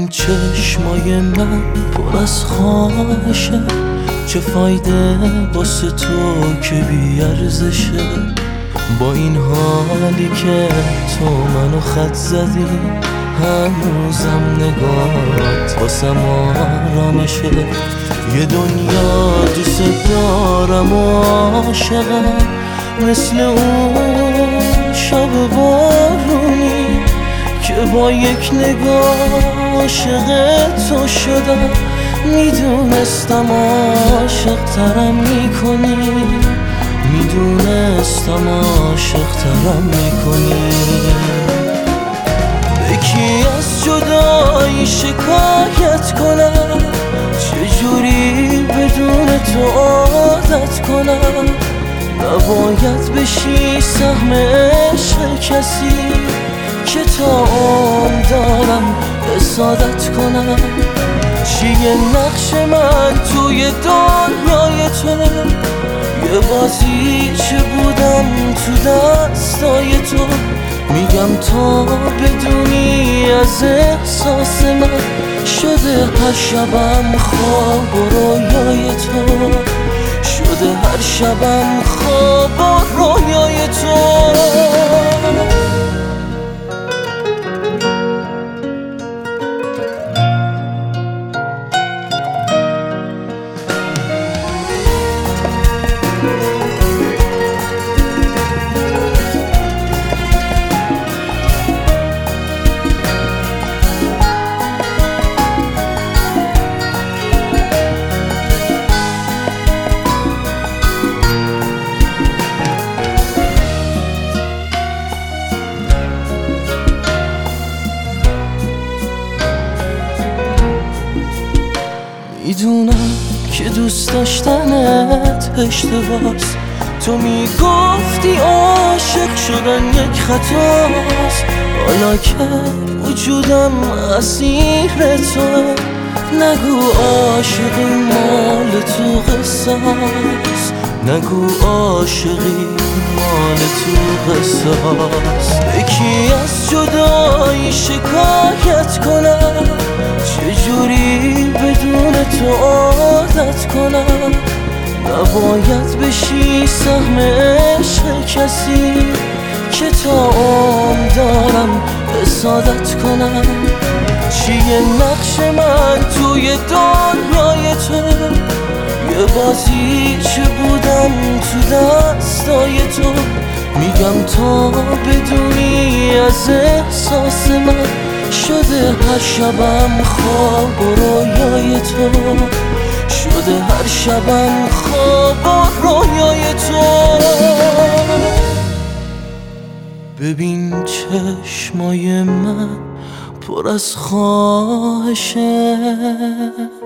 ببین چشمای من پر از خواهشه، چه فایده واسه تو که بی‌ارزشه. با این حالی که تو منو خط زدی، هنوزم نگاهت واسم آرامشه. یه دنیا دوست دارم و عاشقم، مثل اون شب بارونی که با یک نگاه عاشق تو شدم. میدونستم عاشق ترم میکنی، میدونستم عاشق ترم میکنی. به کی از جدایی شکایت کنم، چجوری بدون تو عادت کنم. نباید بشی سهم عشق کسی که تا عمر دارم حسادت کنم. چیه نقش من توی دنیای تو، یه بازی چه بودم تو دستای تو. میگم تا بدونی از احساس من، شده هر شبم خواب و رویای تو، شده هر شبم خواب و رویای تو. میدونم که دوست داشتنت اشتباهست، تو میگفتی عاشق شدن یک خطاست. حالا که وجودم اسیر توه، نگو عاشقی مال تو قصه هست، نگو عاشقی مال تو قصه هست. به کی از جدایی شکایت کنم، چجوری بدون تو عادت کنم. نباید بشی سهم عشق کسی که تا عمر دارم حسادت کنم. چیه نقش من توی دنیای تو، یه بازی چه بودم تو دستای تو. میگم تا بدونی از احساس من، شده هر شبم خواب و رویای تو، شده هر شبم خواب و رویای تو. ببین چشمای من پر از خواهشه،